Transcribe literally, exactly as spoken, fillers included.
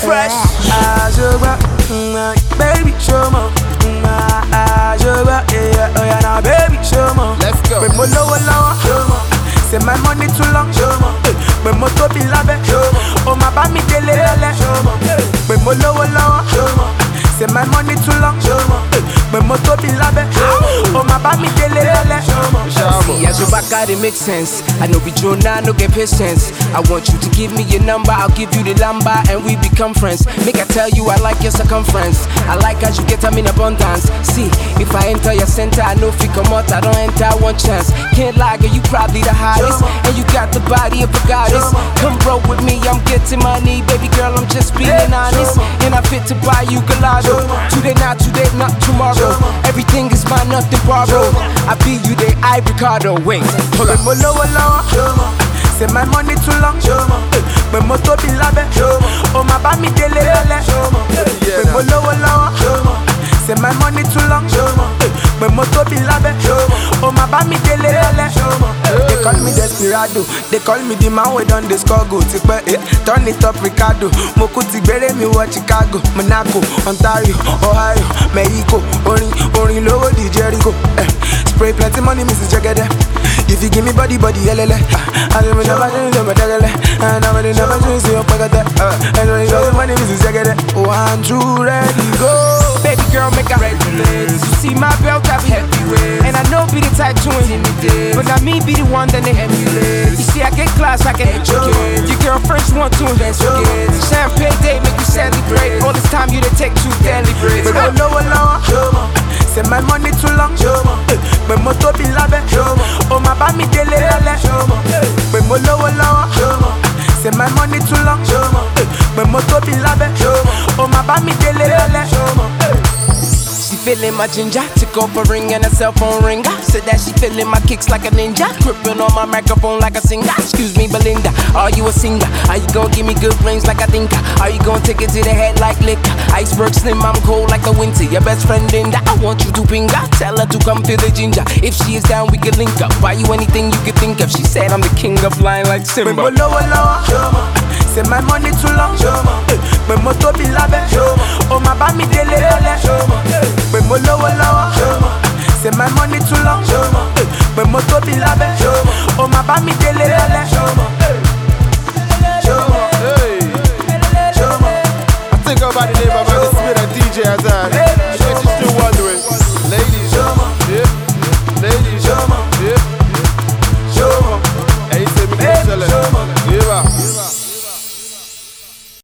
fresh. Ah, sugar, baby, show me. Ah, sugar, yeah, oh yeah, now baby, show me. Let's go. Me mo lowo lowo, show me. Say my money too long, show me. Me mo to be labe, show me. Oh my bami dele lele, show me. Me mo lowo lowo, show me. Say my money too long, show me. Me mo to be labe, oh my bami dele lele, show me. See, as your back got it makes sense. I know we draw now, no get patience. I want you to give me your number, I'll give you the lamba, and we become friends. Make I tell you, I like your circumference. I like as you get them in abundance. See, if I enter your center, I know if you come out, I don't enter one chance. Can't lie, girl, you probably the hottest, and you got the body of a goddess. Come roll with me, I'm getting money, baby girl, I'm just being honest. And I fit to buy you gelato. Today, not today, not tomorrow. Everything is mine, nothing borrowed. I be you, they I Ricardo. Wait, hold on. Say my money too long, me mo to be labe, oh my bami dele lele, me mo lowo lowo. Say my money too long, me mo to be labe, oh my bami dele lele. They call me Desperado, they call me the man we done the score go. Tipe eh, turn it up Ricardo. Mokuti bere mi wa Chicago, Monaco, Ontario, Ohio, Mexico, Orin, Orin lowo di Jericho. Eh, spray plenty money, Missus Jagede. If you give me body, body, yelele. I don't never do the medale. I never do never do see your pocket. And when you know my name is Jagede. One, two, ready, go. Baby girl, make a regulate. You see my belt, I be heavyweight. And I know be the type to intimidate, but not me be the one that they emulate. You see, I get class, I can educate. Your girl first want to investigate. Champagne day, make you celebrate. All this time you done take to deliberate. But I know alone. Say my money too long, me mo to be labe, oh my bami dele lele, me mo lowo lowo. Say my money too long, me mo to be labe, oh my bami dele lele. She feeling my ginger, took off a ring and a cell phone ringer. Said that she feeling my kicks like a ninja, gripping on my microphone like a singer. Excuse me, Belinda, are you a singer? Are you gon' give me good brains like I think? Are you gon' take it to the head like liquor? Iceberg slim, I'm cold like the winter. Your best friend Linda, I want you to ping her. Tell her to come feel the ginger. If she is down, we can link up. Buy you anything you can think of. She said I'm the king of lying like Simba. Me mo lowo lowo. Say my money too long, me mo to be labe, oh my bami dele lele. Me mo lowo lowo. Say my money too long, me mo to be labe, oh my bami dele lele. Hey, I think about the name of the spirit D J Azad.